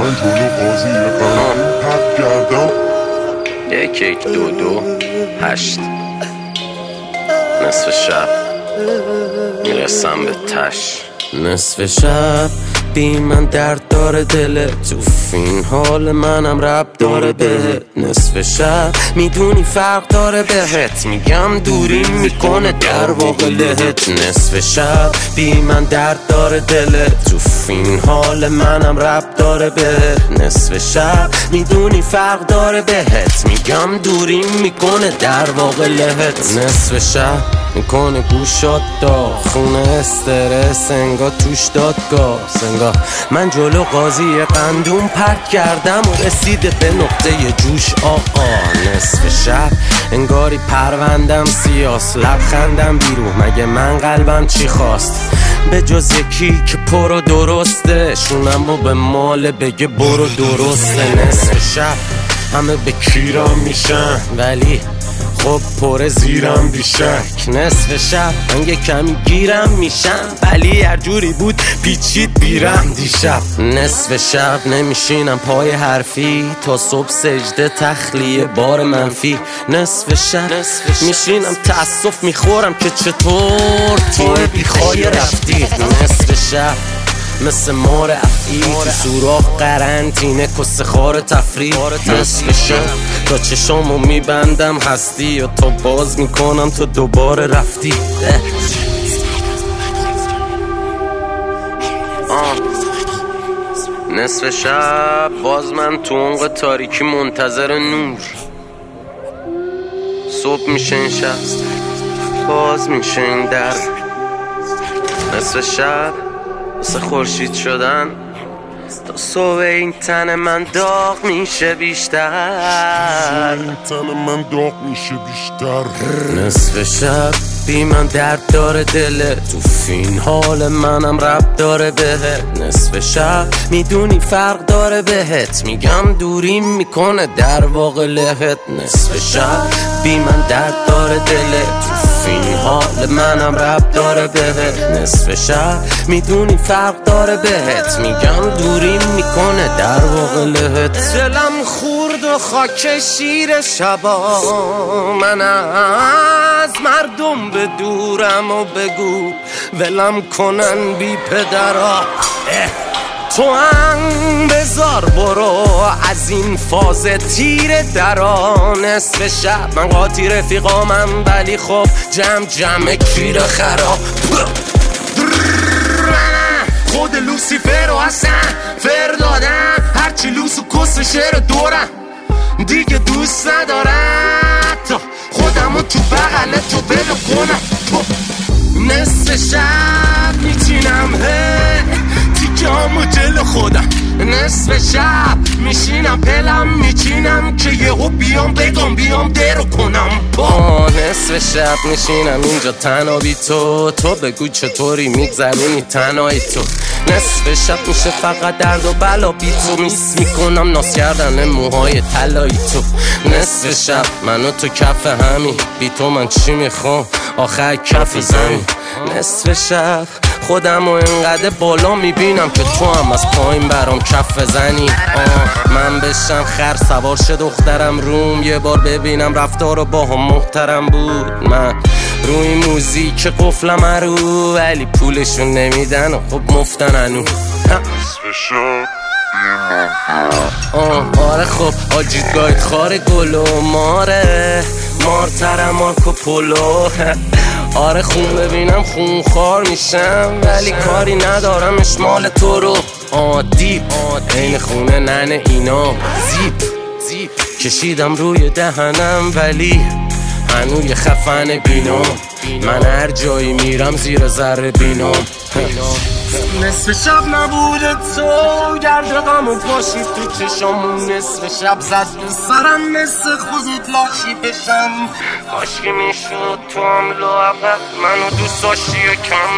من جلو قاضی قلم پرد کردم 1122 نصف شب میرسم به تش. نصف شب بی من درد داره دلت، تو این حال منم رب داره بهت. نصف شب میدونی فرق داره بهت، میگم دوری میکنه در واقع لهت. نصف شب بی من درد داره دلت، تو این حال منم رب داره بهت. نصف شب میدونی فرق داره بهت، میگم دوری میکنه در واقع لهت. نصف شب میکنه گوشات داغ، خونه استرس انگار توش دادگاه. انگار من جلو قاضی قندون پرد کردم و رسیده به نقطه جوش آقا. نصف شب انگاری پروندم سیاس، لبخندم بیرون مگه من قلبم چی خواست؟ به جز یکی که پر و درسته، شونم و به مال بگه برو درسته. نصف شب همه به کیرام میشن ولی خب پر زیرم بیشک. نصف شب من یه کمی گیرم میشم ولی هر جوری بود پیچید بیرم دیشب. نصف شب نمیشینم پای حرفی تا صبح سجده تخلیه بار منفی. نصف شب میشینم تأسف میخورم که چطور تو بیخوای رفتی. نصف شب مثل مار افعی تو سوراخ قرنطینه کس خار تفریح. نصف شب تا چشامو میبندم هستی و تا باز میکنم تو دوباره رفتی. نصف شب باز من تو عمق تاریکی منتظر نور. صبح میشه این شب باز میشه این در. نصف شب مثل خورشید شدن تا صبح این تن من داغ میشه بیشتر. نصف شب بی من درد داره دلت، تو این حال منم رب داره بهت. نصف شب میدونی فرق داره بهت، میگم دوری میکنه در واقع لهت. نصف شب بی من درد داره دلت، تو این حال منم رب داره بهت. نصف شب میدونی فرق داره بهت، میگم دوری میکنه در واقع لهت. دلم خورد و خاک شیر شبا، من از مردم به دورم و بگو ولم کنن بی پدرا. تو هم بذار برو از این فاز تیر درا. نصف شب من قاطی رفیقامم ولی خب جمع کیر خراب. خود لوسیفر و حسن فر دادم، هرچی لوس و کس شعر دورم دیگه دوست ندارم تا خودمو تو بغل تو بلو کنم. نصف شب میچینم تیکه‌هامو جلو خودم. نصف شب میشینم پلم میچینم که یهو بیام بگم بیام درو کنم. نصف شب میشینم اینجا تنها بی تو بگو چطوری میگذرونی تنهایی تو. نصف شب میشه فقط درد و بلا بی تو، میس میکنم ناس کردن موهای طلایی تو. نصف شب منو تو کف همین، بی تو من چی میخوام آخر کف زمین. نصف شب خودم و اینقدر بالا میبینم که تو هم از پایین برام کف بزنی. من بشم خر سوار شه دخترم روم، یه بار ببینم رفتار با هم محترم بود. من روی موزیک قفلم رو ولی پولشون نمیدن و خب مفتن انو. آره خب آجید گاید خار گلو ماره مارترم مارکو پولو. آره خون ببینم خون خار میشم ولی کاری ندارم اشمال تو رو. دیپ این خونه ننه اینا زیپ کشیدم روی دهنم ولی هنوی خفن بینام. من هر جایی میرم زیر ذره بینام. نصف شب نبوده تو گرد غمو پاشید تو چشامون. نصف شب زد به سرم مثل خوزید لاشی بشم. کاشکی میشد تو هم لااقل منو دوست داشتی یکم.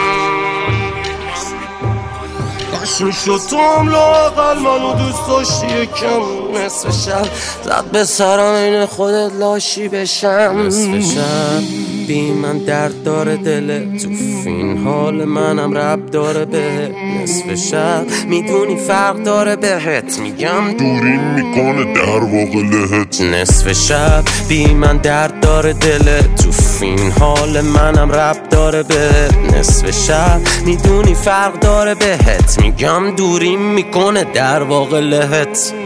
کاش میشد تو هم لااقل منو دوست داشتی یکم. نصف شب زد به سرم این خودت لاشی بشم. نصف شب بی من درد داره دلت، تو این حال منم رب داره بهت. نصف شب میدونی فرق داره بهت، میگم دوریم میکنه در واقع لهت. نصف شب بی من درد داره دلت، تو این حال منم رب داره بهت. نصف شب میدونی فرق داره بهت، میگم دوریم میکنه در واقع لهت.